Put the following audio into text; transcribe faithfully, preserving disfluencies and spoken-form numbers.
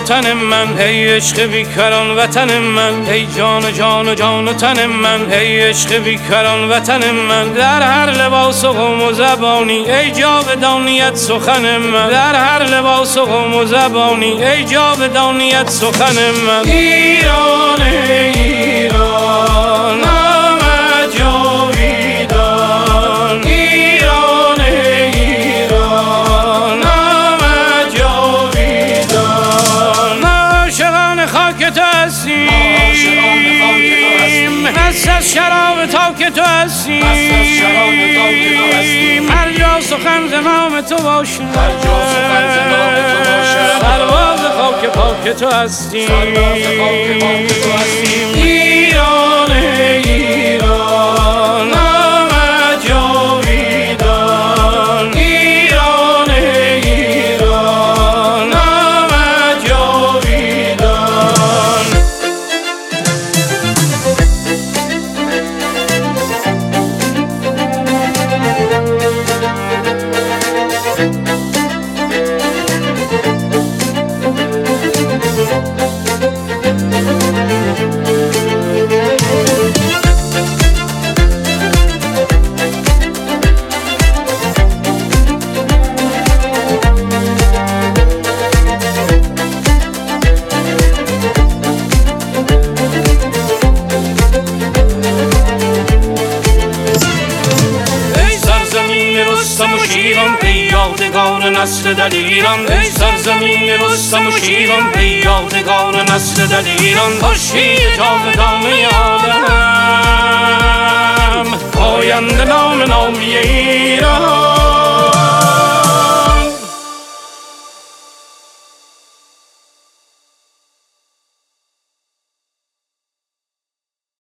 تن من، ای عشق بیکران وطن من، ای جان جان و جان و تن من، ای عشق بیکران وطن من. در هر لباس و قوم و زبانی ای جاودانیت سخن من، در هر لباس و قوم و زبانی ای جاودانیت سخن من. ایران ایران نام جاویدان، ایران ایران نام جاویدان. عاشقان خاک تو هستیم، مست از شراب تا که تو هستیم، هر جا سخن ز نام تو باشد، سرباز خاک پاک تو هستیم. ایران ایران نام جاویدان، ایران ایران نام جاویدان. ای یادگار نسل دلیران، ای سرزمین رستم و شیران، ای یادگار نسل دلیران. خورشید جاودانه عالم، پاینده نام نامی ایران.